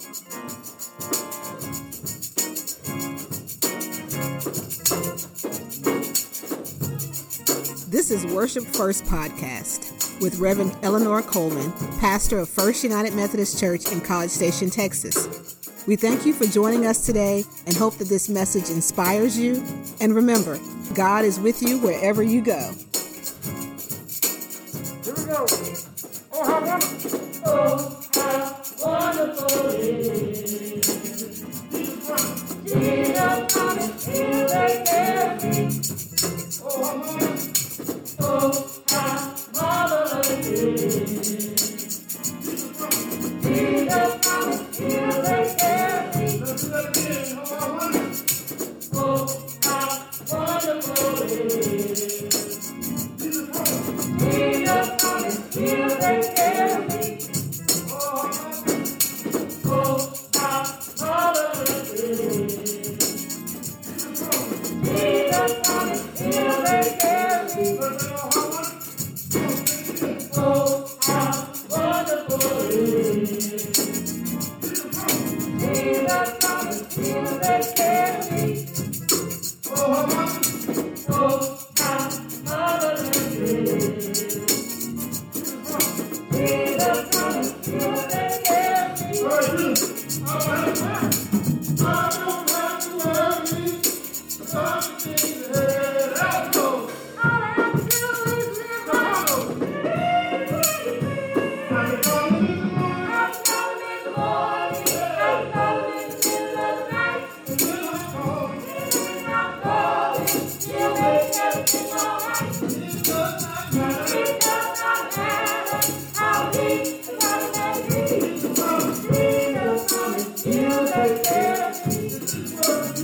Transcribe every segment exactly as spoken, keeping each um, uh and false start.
This is Worship First Podcast with Reverend Eleanor Coleman, pastor of First United Methodist Church in College Station, Texas. We thank you for joining us today and hope that this message inspires you. And remember, God is with you wherever you go. Here we go. Oh, how wonderful. Oh, how wonderful it is. Jesus promised he'll take care of me. Oh, how wonderful. Oh, how marvelous it is. Jesus promised he'll take care of me. Let's do that again. Oh, how wonderful. Oh, how wonderful it is. Jesus promised. Jesus promised he'll take care of me. Oh, oh, how marvelous it is. Jesus promised he'll take care of me. Oh, how wonderful it is. Jesus promised he'll take care of me. Oh, how marvelous it is. Jesus promised he'll take care of me. I don't have to worry about the things ahead. Let's go. All I have to do is live right. I'm calling in the morning. I'm calling in the morning. I'm calling in the middle of the night. And when I'm calling, when I'm calling, he'll make everything all right. It does not matter. It does not matter how deep the bottom may be. Jesus promised he'll take care of me. Jesus promised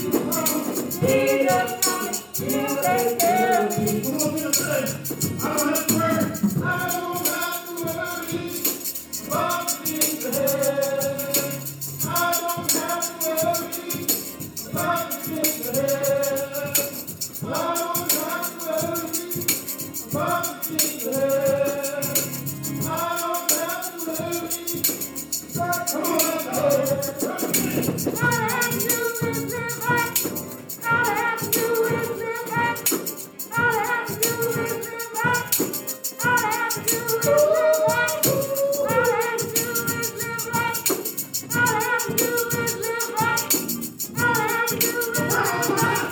he'll take care of me. Come on, Bill, say, I don't have to worry. I don't have to worry about the things ahead. I don't have to worry about the things ahead. I don't have to worry about the things ahead. I don't have to worry. Come on, let's go. All I have to do is live right. All I have to do is live right. All I have to do is live right. All I have to do is live right. All I have to do is live right. All I have to do is live right. All I have to do is live right.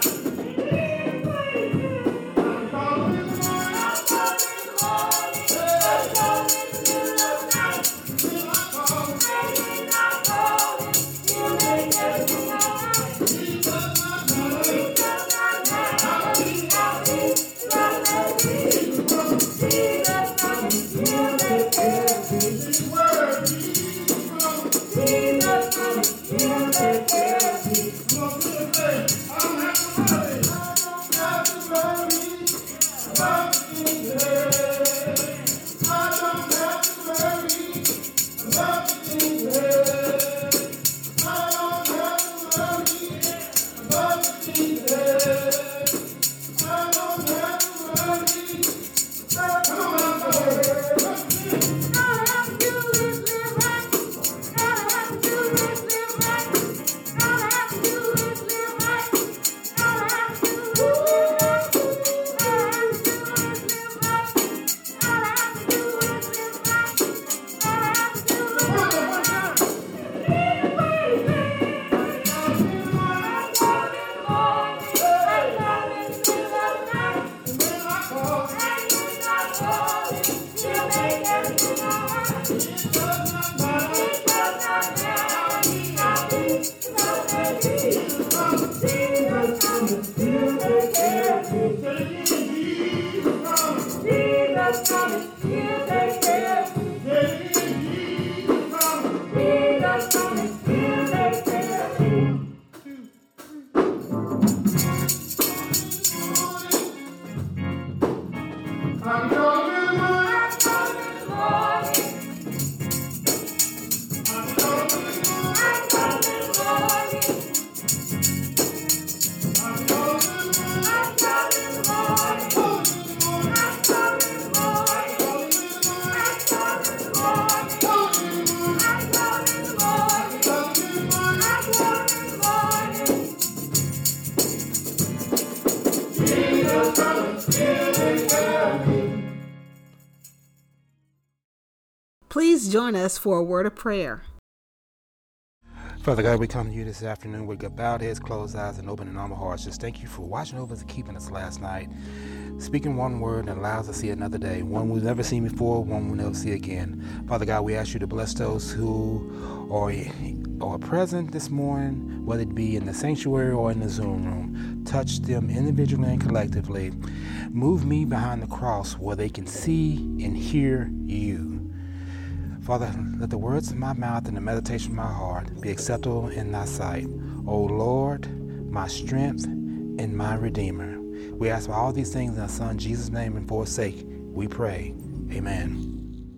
I'm calling in the morning. I'm calling in the morning. I'm calling in the middle of the night. When I'm calling, when I'm calling, he'll make everything all right. It does not matter. It does not matter how deep the bottom may be. Jesus promised he'll take care of me. His word, Jesus promised. Jesus promised he'll take care of me. Come on, Bill, say, I don't have to worry. I don't have to worry about the things ahead. I don't have to worry about the things ahead. I don't have to worry about the things ahead. I don't have to worry. Come on, let's go. All I have to do is live right. All I have to do is live right. All I have to do is live right. All I have to do is live right. All I have to do is live right. All I have to do is live right. All I have to do is live right. I'm calling in the morning. I'm calling in the middle of the night. And when I call, and when I call, he'll make everything all right. It does not matter. It does not matter how deep the bottom may be. Jesus promised. Jesus promised he'll take care of me. Say it again. Jesus promised. Jesus promised he'll take care of me. Say it again. Jesus promised. Jesus promised he'll take care of me. I'm calling in the morning. I'm calling in the morning. I'm calling in the morning. I'm calling in the morning. I'm calling in the morning. I'm calling in the morning. I'm calling in the morning. I'm calling in the morning. I'm calling in the morning. I'm calling in the morning. I'm calling in the morning. Please join us for a word of prayer. Father God, we come to you this afternoon with bowed heads, closed eyes, and open and humble hearts. Just thank you for watching over us and keeping us last night. Speaking one word that allows us to see another day. One we've never seen before, one we'll never see again. Father God, we ask you to bless those who are, are present this morning, whether it be in the sanctuary or in the Zoom room. Touch them individually and collectively. Move me behind the cross where they can see and hear you. Father, let the words of my mouth and the meditation of my heart be acceptable in thy sight. O Lord, my strength and my Redeemer. We ask for all these things in our Son, Jesus' name, and for his sake, we pray. Amen.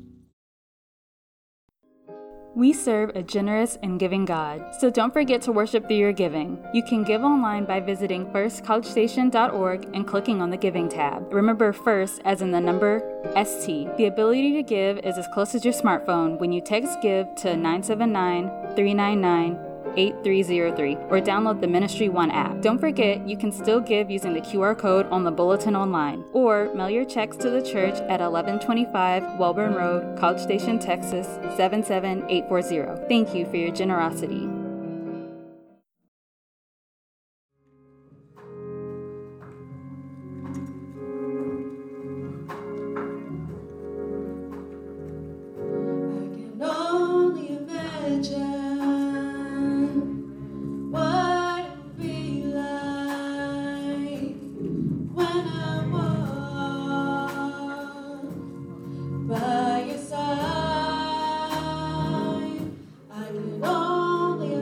We serve a generous and giving God, so don't forget to worship through your giving. You can give online by visiting first college station dot org and clicking on the Giving tab. Remember FIRST as in the number S T. The ability to give is as close as your smartphone when you text GIVE to nine seven nine, three nine nine, eight three zero three or download the Ministry One app. Don't forget, you can still give using the Q R code on the bulletin online, or mail your checks to the church at eleven twenty-five Welborn Road, College Station, Texas seven seven eight four zero. Thank you for your generosity. By your side, I can only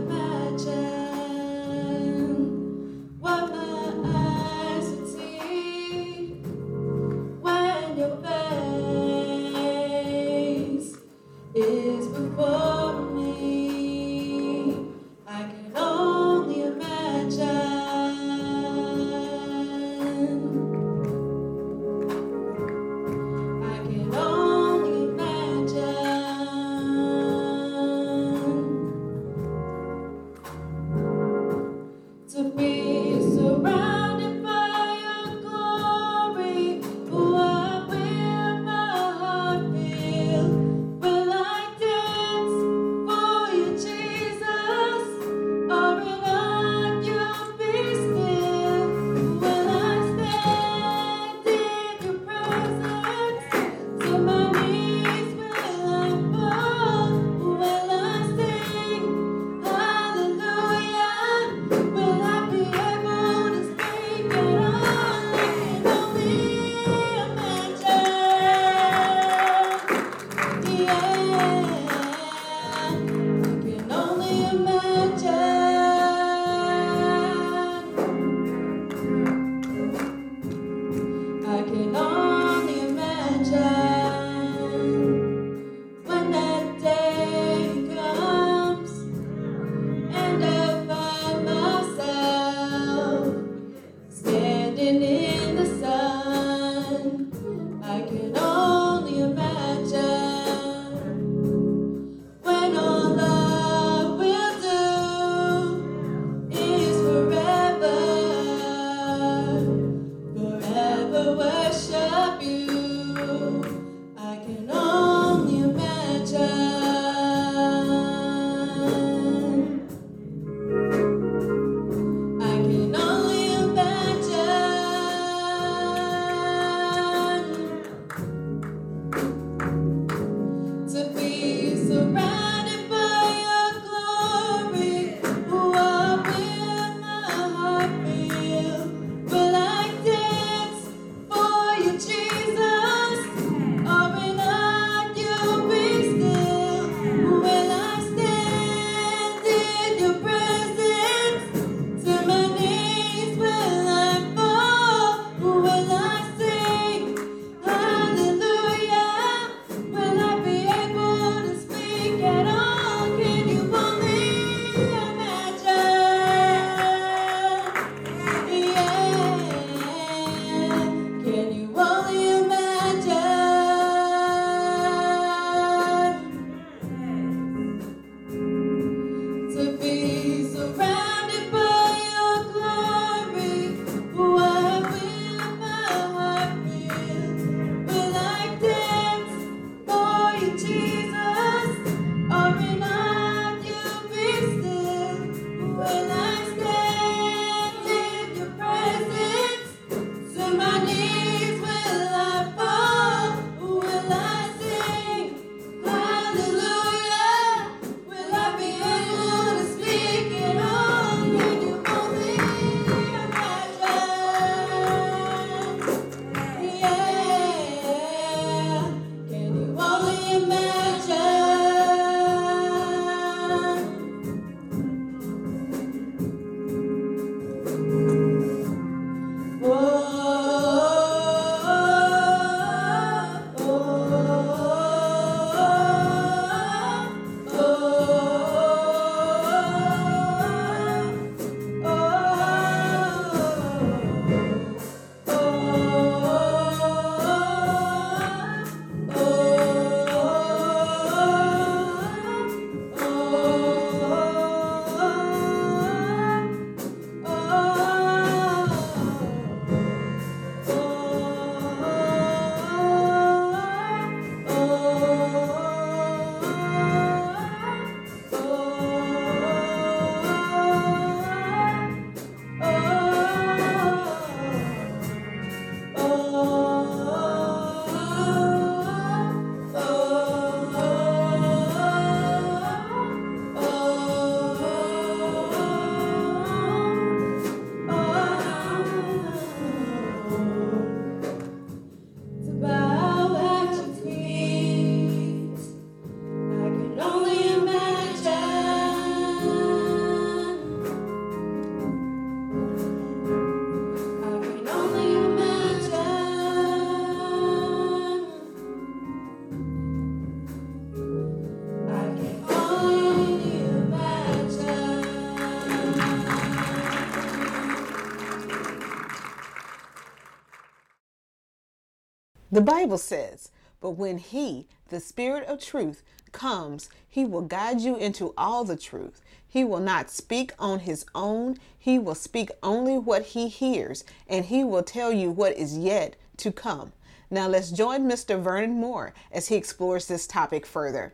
The Bible says, "But when he, the Spirit of truth, comes, he will guide you into all the truth. He will not speak on his own. He will speak only what he hears, and he will tell you what is yet to come." Now let's join Mister Vernon Moore as he explores this topic further.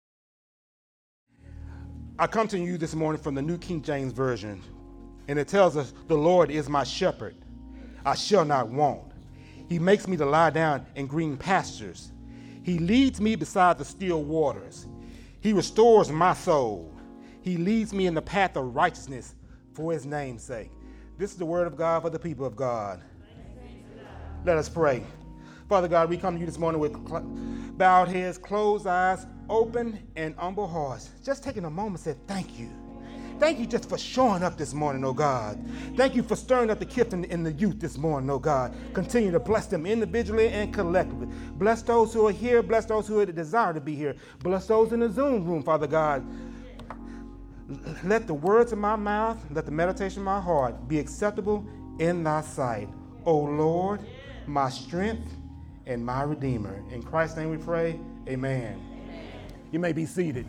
I come to you this morning from the New King James Version, and it tells us, "The Lord is my shepherd. I shall not want. He makes me to lie down in green pastures. He leads me beside the still waters. He restores my soul. He leads me in the path of righteousness for his name's sake." This is the word of God for the people of God. Let us pray. Father God, we come to you this morning with cl- bowed heads, closed eyes, open and humble hearts. Just taking a moment to say thank you. Thank you just for showing up this morning, oh God. Thank you for stirring up the gift in, in the youth this morning, oh God. Continue to bless them individually and collectively. Bless those who are here. Bless those who have the desire to be here. Bless those in the Zoom room, Father God. Let the words of my mouth, let the meditation of my heart be acceptable in thy sight, O Lord, my strength and my Redeemer. In Christ's name we pray, amen. Amen. You may be seated.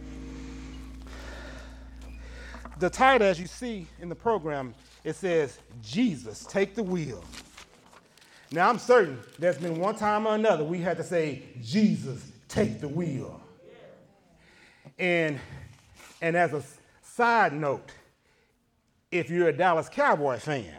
The title, as you see in the program, it says, "Jesus, Take the Wheel." Now, I'm certain there's been one time or another we had to say, "Jesus, take the wheel." And, and as a side note, if you're a Dallas Cowboy fan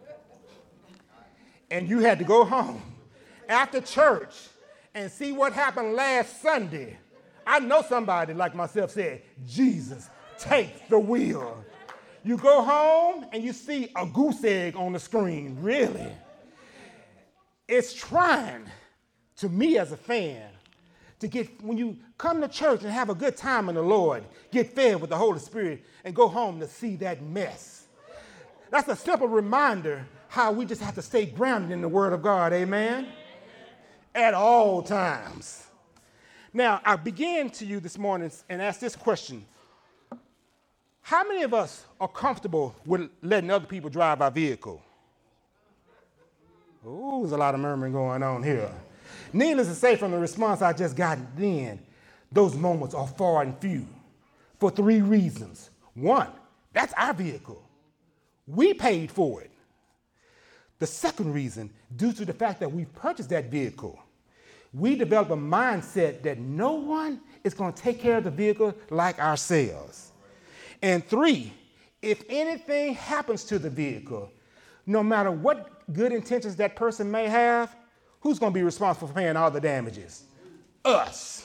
and you had to go home after church and see what happened last Sunday, I know somebody like myself said, "Jesus, take the wheel." You go home and you see a goose egg on the screen. Really? It's trying to me as a fan to get, when you come to church and have a good time in the Lord, get fed with the Holy Spirit, and go home to see that mess. That's a simple reminder how we just have to stay grounded in the Word of God, amen? At all times. Now, I begin to you this morning and ask this question. How many of us are comfortable with letting other people drive our vehicle? Ooh, there's a lot of murmuring going on here. Needless to say, from the response I just got then, those moments are far and few for three reasons. One, that's our vehicle. We paid for it. The second reason, due to the fact that we purchased that vehicle, we develop a mindset that no one is going to take care of the vehicle like ourselves. And three, if anything happens to the vehicle, no matter what good intentions that person may have, who's going to be responsible for paying all the damages? Us.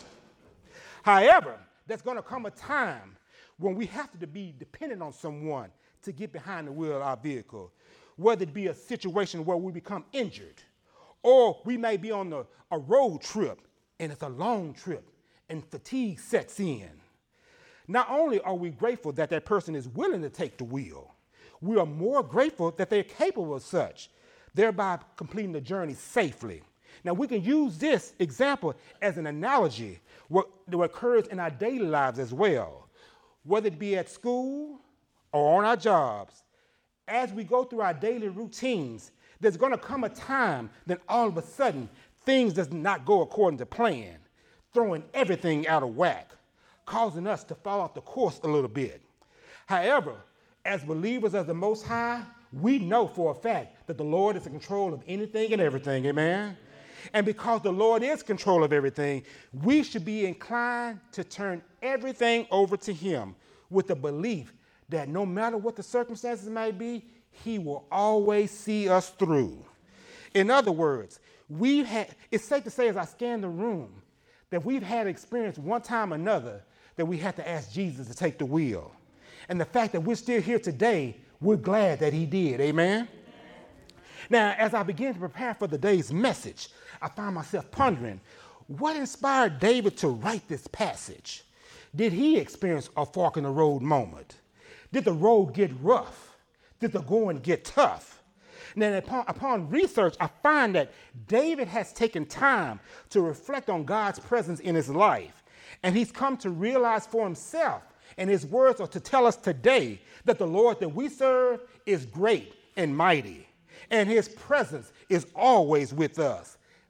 However, there's going to come a time when we have to be dependent on someone to get behind the wheel of our vehicle, whether it be a situation where we become injured, or we may be on the, a road trip, and it's a long trip, and fatigue sets in. Not only are we grateful that that person is willing to take the wheel, we are more grateful that they're capable of such, thereby completing the journey safely. Now, we can use this example as an analogy what, that occurs in our daily lives as well, whether it be at school or on our jobs. As we go through our daily routines, there's going to come a time that all of a sudden things does not go according to plan, throwing everything out of whack, causing us to fall off the course a little bit. However, as believers of the Most High, we know for a fact that the Lord is in control of anything and everything, amen? And because the Lord is in control of everything, we should be inclined to turn everything over to Him with the belief that no matter what the circumstances may be, He will always see us through. In other words, we've had, it's safe to say as I scan the room that we've had experience one time or another that we had to ask Jesus to take the wheel. And the fact that we're still here today, we're glad that He did, amen? Amen. Now, as I began to prepare for the day's message, I found myself pondering, what inspired David to write this passage? Did he experience a fork in the road moment? Did the road get rough? Did the going get tough? Now, upon, upon research, I find that David has taken time to reflect on God's presence in his life, and he's come to realize for himself, and his words are to tell us today that the Lord that we serve is great and mighty, and His presence is always with us.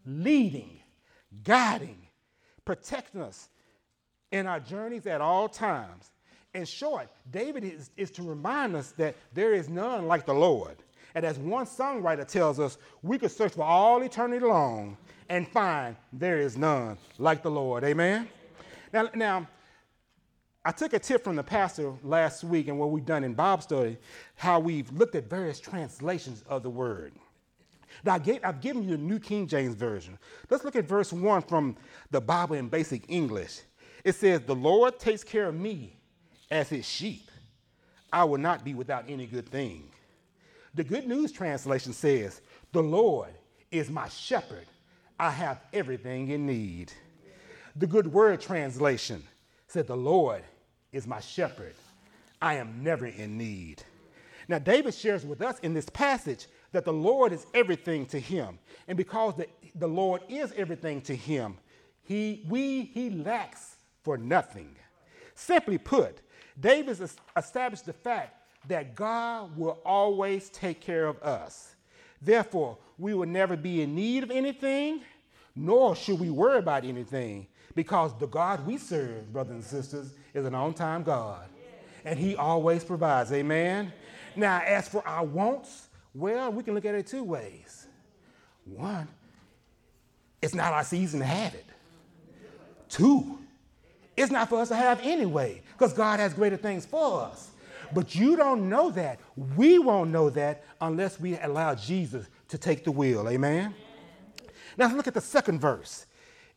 leading, guiding, protecting us in our journeys at all times. In short, David is, is to remind us that there is none like the Lord. And as one songwriter tells us, we could search for all eternity long and find there is none like the Lord. Amen? Now, now, I took a tip from the pastor last week and what we've done in Bible study, how we've looked at various translations of the word. Now, I gave, I've given you the New King James Version. Let's look at verse one from the Bible in basic English. It says, the Lord takes care of me as his sheep. I will not be without any good thing. The Good News Translation says, the Lord is my shepherd. I have everything in need. The Good Word Translation said, the Lord is my shepherd. I am never in need. Now, David shares with us in this passage that the Lord is everything to him. And because the, the Lord is everything to him, he, we, he lacks for nothing. Simply put, David established the fact that God will always take care of us. Therefore, we will never be in need of anything, nor should we worry about anything, because the God we serve, brothers and sisters, is an on-time God, and he always provides. Amen? Now, as for our wants, well, we can look at it two ways. One, it's not our season to have it. Two, it's not for us to have anyway, because God has greater things for us. But you don't know that. We won't know that unless we allow Jesus to take the wheel. Amen? Now, look at the second verse.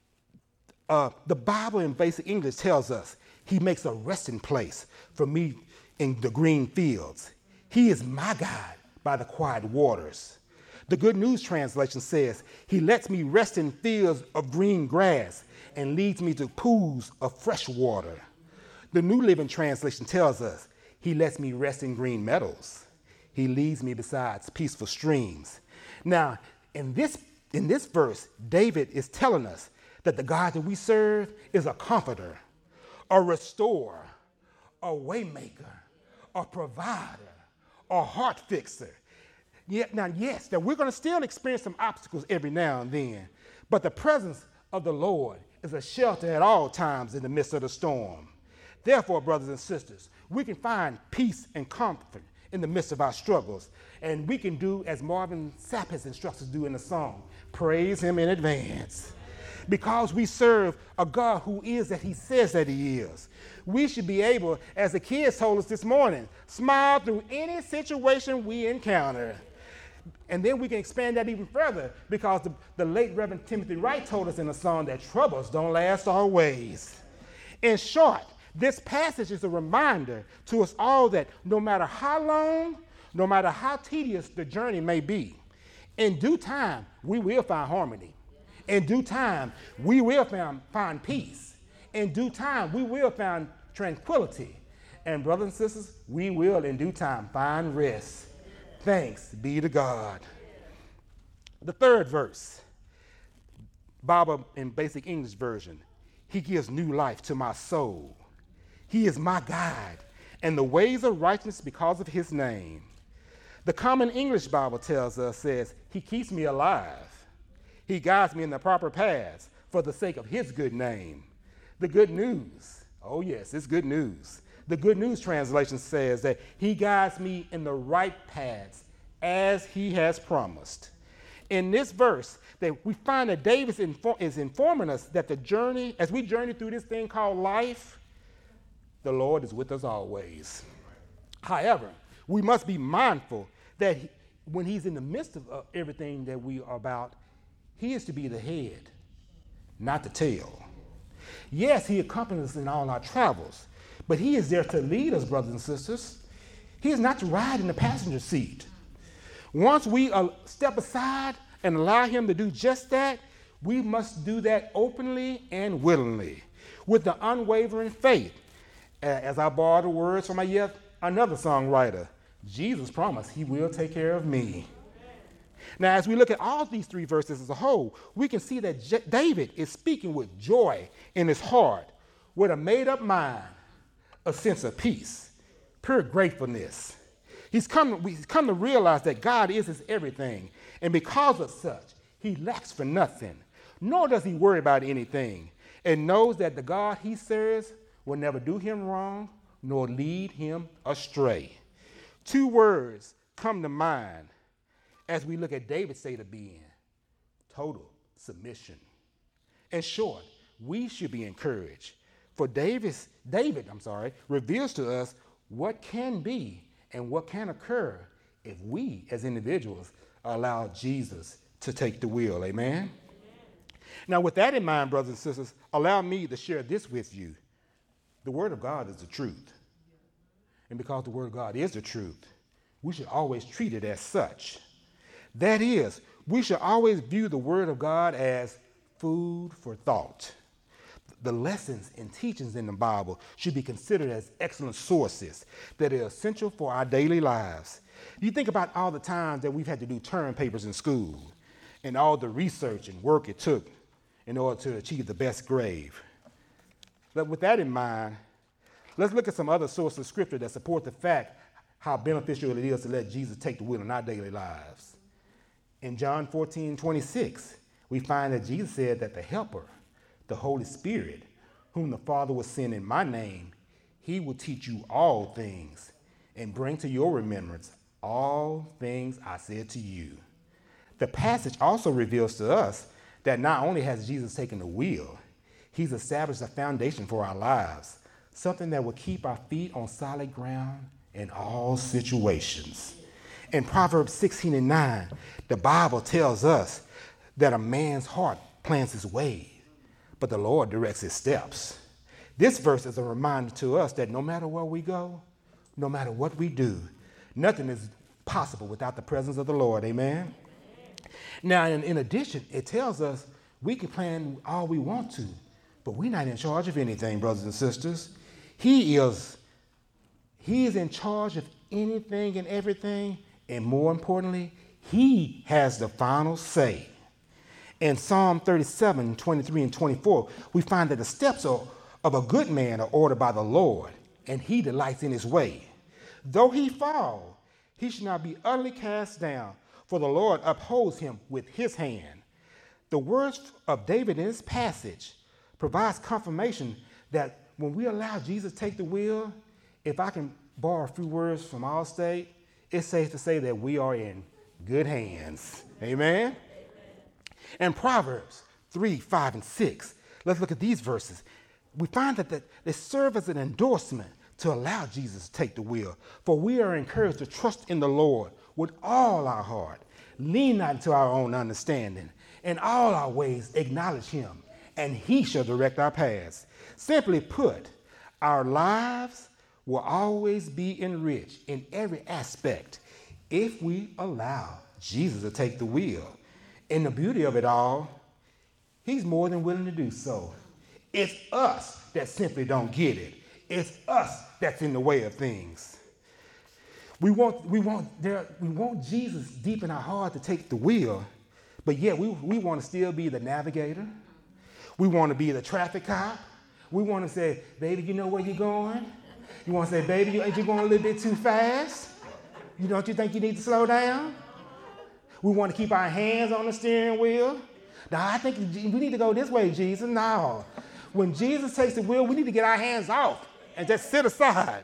Uh, the Bible in basic English tells us he makes a resting place for me in the green fields. He is my guide by the quiet waters. The Good News Translation says he lets me rest in fields of green grass and leads me to pools of fresh water. The New Living Translation tells us he lets me rest in green meadows. He leads me beside peaceful streams. Now, in this, in this verse, David is telling us that the God that we serve is a comforter, a restorer, a waymaker, a provider, a heart fixer. Yet, now, yes, that we're going to still experience some obstacles every now and then, but the presence of the Lord is a shelter at all times in the midst of the storm. Therefore, brothers and sisters, we can find peace and comfort in the midst of our struggles, and we can do as Marvin Sapp has instructed us to do in the song, praise him in advance. Because we serve a God who is that he says that he is. We should be able, as the kids told us this morning, smile through any situation we encounter. And then we can expand that even further because the, the late Reverend Timothy Wright told us in a song that troubles don't last always. In short, this passage is a reminder to us all that no matter how long, no matter how tedious the journey may be, in due time, we will find harmony. In due time, we will find, find peace. In due time, we will find tranquility. And brothers and sisters, we will in due time find rest. Thanks be to God. The third verse, Bible in basic English version, he gives new life to my soul. He is my guide and the ways of righteousness because of his name. The Common English Bible tells us, says, he keeps me alive. He guides me in the proper paths for the sake of his good name. The Good News, oh yes, it's good news. The Good News Translation says that he guides me in the right paths as he has promised. In this verse, that we find that David is, infor- is informing us that the journey, as we journey through this thing called life, the Lord is with us always. However, we must be mindful that he, when he's in the midst of uh, everything that we are about, he is to be the head, not the tail. Yes, he accompanies us in all our travels, but he is there to lead us, brothers and sisters. He is not to ride in the passenger seat. Once we uh, step aside and allow him to do just that, we must do that openly and willingly, with the unwavering faith. Uh, as I borrow the words from my yet another songwriter, Jesus promised he will take care of me. Now, as we look at all these three verses as a whole, we can see that J- David is speaking with joy in his heart, with a made-up mind, a sense of peace, pure gratefulness. He's come, he's come to realize that God is his everything, and because of such, He lacks for nothing, nor does he worry about anything, and knows that the God he serves will never do him wrong, nor lead him astray. Two words come to mind as we look at David's state of being: total submission. In short, we should be encouraged. For David's, David, I'm sorry, reveals to us what can be and what can occur if we as individuals allow Jesus to take the wheel. Amen? Amen. Now, with that in mind, brothers and sisters, allow me to share this with you. The Word of God is the truth. And because the Word of God is the truth, we should always treat it as such. That is, we should always view the Word of God as food for thought. The lessons and teachings in the Bible should be considered as excellent sources that are essential for our daily lives. You think about all the times that we've had to do term papers in school and all the research and work it took in order to achieve the best grade. But with that in mind, let's look at some other sources of scripture that support the fact how beneficial it is to let Jesus take the wheel in our daily lives. In John fourteen twenty-six, we find that Jesus said that the Helper, the Holy Spirit, whom the Father will send in my name, he will teach you all things and bring to your remembrance all things I said to you. The passage also reveals to us that not only has Jesus taken the wheel, he's established a foundation for our lives, something that will keep our feet on solid ground in all situations. In Proverbs sixteen and nine, the Bible tells us that a man's heart plans his way, but the Lord directs his steps. This verse is a reminder to us that no matter where we go, no matter what we do, nothing is possible without the presence of the Lord. Amen? Now, in, in addition, it tells us we can plan all we want to, but we're not in charge of anything, brothers and sisters. He is, he is in charge of anything and everything, and more importantly, he has the final say. In Psalm thirty-seven, twenty-three and twenty-four, we find that the steps of, of a good man are ordered by the Lord, and he delights in his way. Though he fall, he shall not be utterly cast down, for the Lord upholds him with his hand. The words of David in this passage provides confirmation that when we allow Jesus to take the wheel, if I can borrow a few words from Allstate, it's safe to say that we are in good hands. Amen? And Proverbs three, five, and six, let's look at these verses. We find that the, they serve as an endorsement to allow Jesus to take the wheel. For we are encouraged to trust in the Lord with all our heart, lean not into our own understanding, in all our ways acknowledge him, and he shall direct our paths. Simply put, our lives will always be enriched in every aspect if we allow Jesus to take the wheel. And the beauty of it all, he's more than willing to do so. It's us that simply don't get it. It's us that's in the way of things. We want, we want, there, we want Jesus deep in our heart to take the wheel, but yet we, we want to still be the navigator. We want to be the traffic cop. We want to say, baby, you know where you're going? You want to say, baby, you, ain't you going a little bit too fast? You don't you think you need to slow down? We want to keep our hands on the steering wheel. Now, I think we need to go this way, Jesus. No. When Jesus takes the wheel, we need to get our hands off and just sit aside.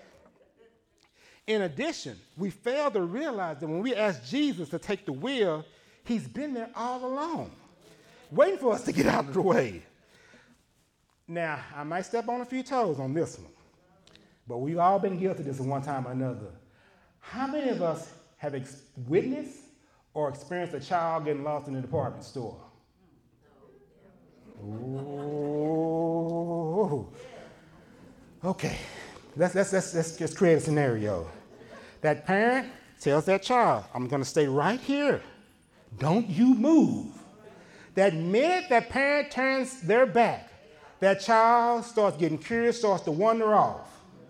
In addition, we fail to realize that when we ask Jesus to take the wheel, he's been there all along, waiting for us to get out of the way. Now, I might step on a few toes on this one, but we've all been guilty of this at one time or another. How many of us have ex- witnessed or experienced a child getting lost in a department store? Ooh. Okay, let's, let's, let's, let's just create a scenario. That parent tells that child, I'm going to stay right here. Don't you move. That minute that parent turns their back, that child starts getting curious, starts to wander off.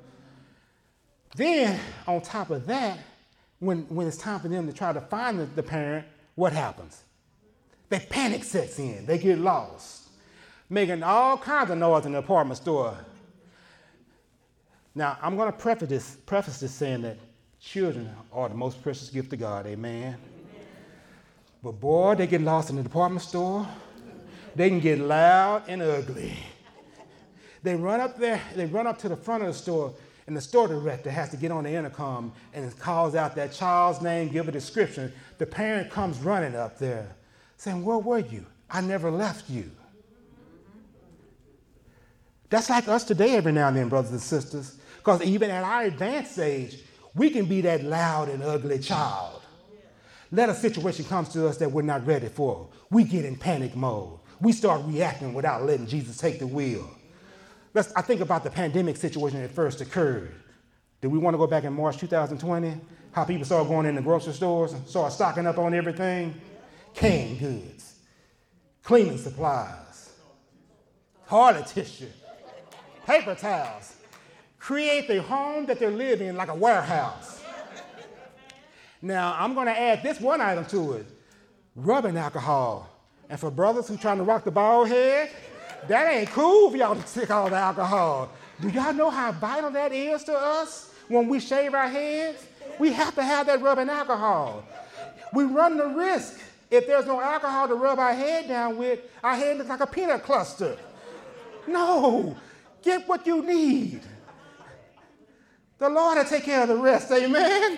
Then, on top of that, when, when it's time for them to try to find the, the parent, what happens? They panic sets in. They get lost, making all kinds of noise in the apartment store. Now, I'm going to preface this, preface this saying that children are the most precious gift of God, amen? But boy, they get lost in the department store. They can get loud and ugly. They run up there, they run up to the front of the store, and the store director has to get on the intercom and calls out that child's name, give a description. The parent comes running up there saying, where were you? I never left you. That's like us today every now and then, brothers and sisters, because even at our advanced age, we can be that loud and ugly child. Let a situation come to us that we're not ready for. We get in panic mode. We start reacting without letting Jesus take the wheel. Let's, I think about the pandemic situation that first occurred. Did we want to go back in March two thousand twenty? How people started going in the grocery stores and started stocking up on everything? Canned goods, cleaning supplies, toilet tissue, paper towels. Create the home that they're living in like a warehouse. Now, I'm going to add this one item to it, rubbing alcohol. And for brothers who trying to rock the bald head, that ain't cool for y'all to take all the alcohol. Do y'all know how vital that is to us when we shave our heads? We have to have that rubbing alcohol. We run the risk, if there's no alcohol to rub our head down with, our head looks like a peanut cluster. No, get what you need. The Lord will take care of the rest, amen?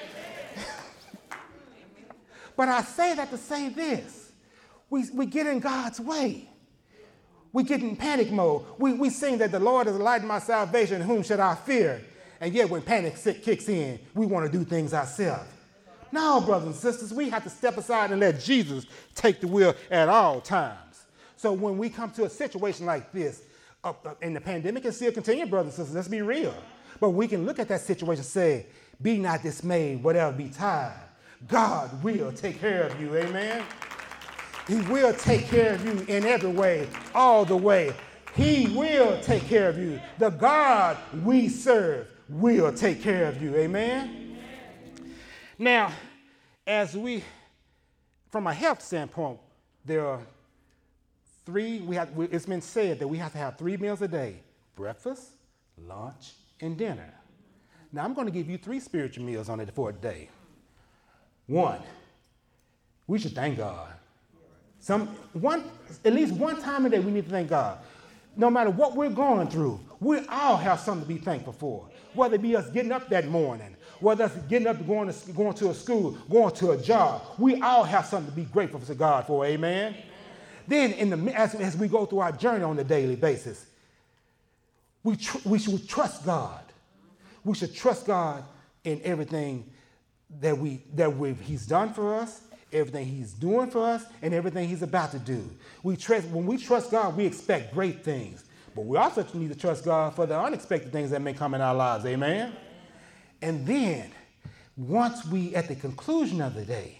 But I say that to say this. We, we get in God's way. We get in panic mode. We, we sing that the Lord is the light of my salvation, whom should I fear? And yet when panic kicks in, we want to do things ourselves. No, brothers and sisters, we have to step aside and let Jesus take the wheel at all times. So when we come to a situation like this, uh, uh, and the pandemic can still continue, brothers and sisters, let's be real. But we can look at that situation and say, be not dismayed, whatever be tired. God will take care of you, amen? He will take care of you in every way, all the way. He will take care of you. The God we serve will take care of you, amen? Now, as we, from a health standpoint, there are three, we have, it's been said that we have to have three meals a day, breakfast, lunch, and dinner. Now, I'm going to give you three spiritual meals on it for a day. One, we should thank God. Some, one, at least one time a day we need to thank God. No matter what we're going through, we all have something to be thankful for. Whether it be us getting up that morning, whether it's getting up, going to, going to a school, going to a job, we all have something to be grateful to God for, amen? Amen. Then in the, as, as we go through our journey on a daily basis, we, tr- we should trust God. We should trust God in everything that we that we He's done for us, everything He's doing for us, and everything He's about to do. We trust when we trust God, we expect great things. But we also need to trust God for the unexpected things that may come in our lives, amen? And then, once we at the conclusion of the day,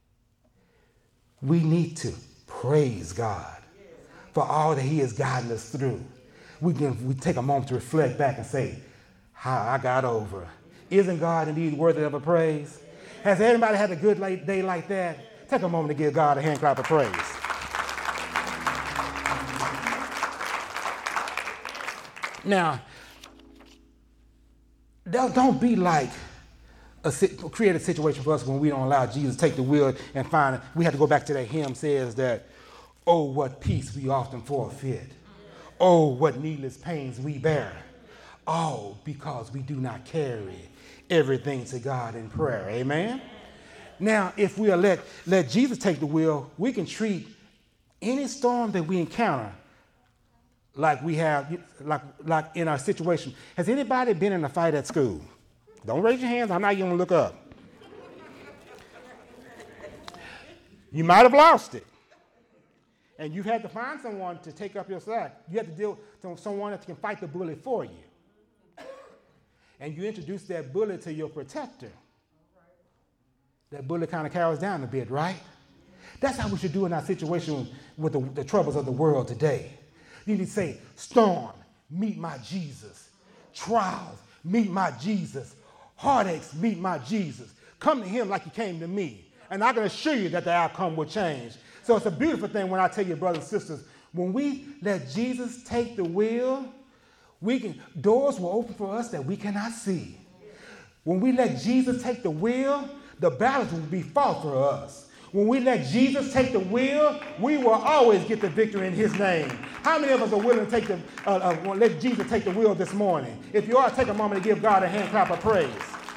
we need to praise God for all that He has guided us through. We can we take a moment to reflect back and say, how I got over. Isn't God indeed worthy of a praise? Has anybody had a good day like that? Take a moment to give God a hand clap of praise. Now, don't be like a create a situation for us when we don't allow Jesus to take the wheel and find it. We have to go back to that hymn says that, oh, what peace we often forfeit. Oh, what needless pains we bear. All because we do not carry everything to God in prayer. Amen? Now, if we'll let, let Jesus take the wheel, we can treat any storm that we encounter like we have, like, like in our situation. Has anybody been in a fight at school? Don't raise your hands. I'm not even going to look up. You might have lost it. And you've had to find someone to take up your slack. You have to deal with someone that can fight the bully for you. And you introduce that bully to your protector. That bully kind of carries down a bit, right? That's how we should do in our situation with the, the troubles of the world today. You need to say, storm, meet my Jesus. Trials, meet my Jesus. Heartaches, meet my Jesus. Come to him like he came to me. And I can assure you that the outcome will change. So it's a beautiful thing when I tell you, brothers and sisters, when we let Jesus take the wheel, we can, doors will open for us that we cannot see. When we let Jesus take the wheel, the battles will be fought for us. When we let Jesus take the wheel, we will always get the victory in his name. How many of us are willing to take the, uh, uh, let Jesus take the wheel this morning? If you are, take a moment to give God a hand clap of praise.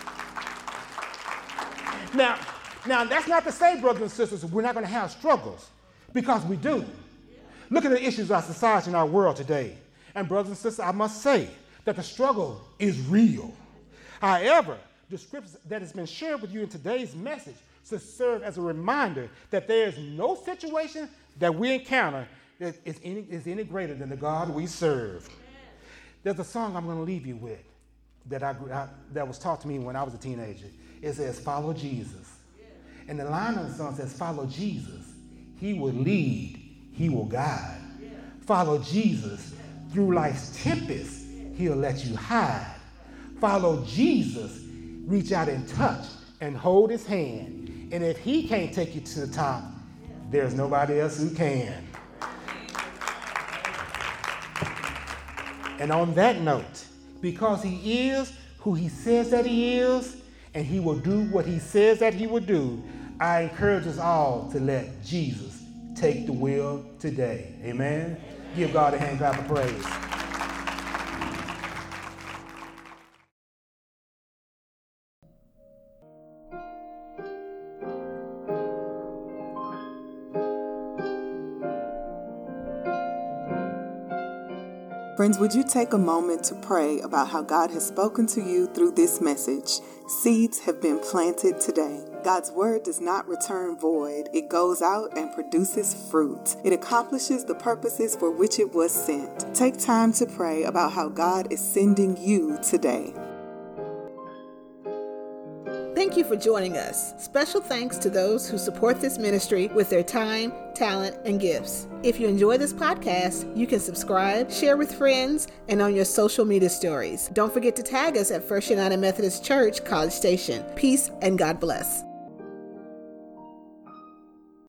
Now, now that's not to say, brothers and sisters, we're not going to have struggles, because we do. Look at the issues of our society and our world today. And brothers and sisters, I must say that the struggle is real. However, the scriptures that has been shared with you in today's message to serve as a reminder that there is no situation that we encounter that is any, is any greater than the God we serve. There's a song I'm going to leave you with that, I, I, that was taught to me when I was a teenager. It says, follow Jesus. And the line of the song says, follow Jesus. He will lead. He will guide. Follow Jesus. Through life's tempest, he'll let you hide. Follow Jesus. Reach out and touch and hold his hand. And if he can't take you to the top, there's nobody else who can. And on that note, because he is who he says that he is, and he will do what he says that he will do, I encourage us all to let Jesus take the wheel today. Amen? Amen. Give God a hand clap of praise. Friends, would you take a moment to pray about how God has spoken to you through this message? Seeds have been planted today. God's word does not return void. It goes out and produces fruit. It accomplishes the purposes for which it was sent. Take time to pray about how God is sending you today. Thank you for joining us. Special thanks to those who support this ministry with their time, talent, and gifts. If you enjoy this podcast, you can subscribe, share with friends, and on your social media stories. Don't forget to tag us at First United Methodist Church, College Station. Peace and God bless.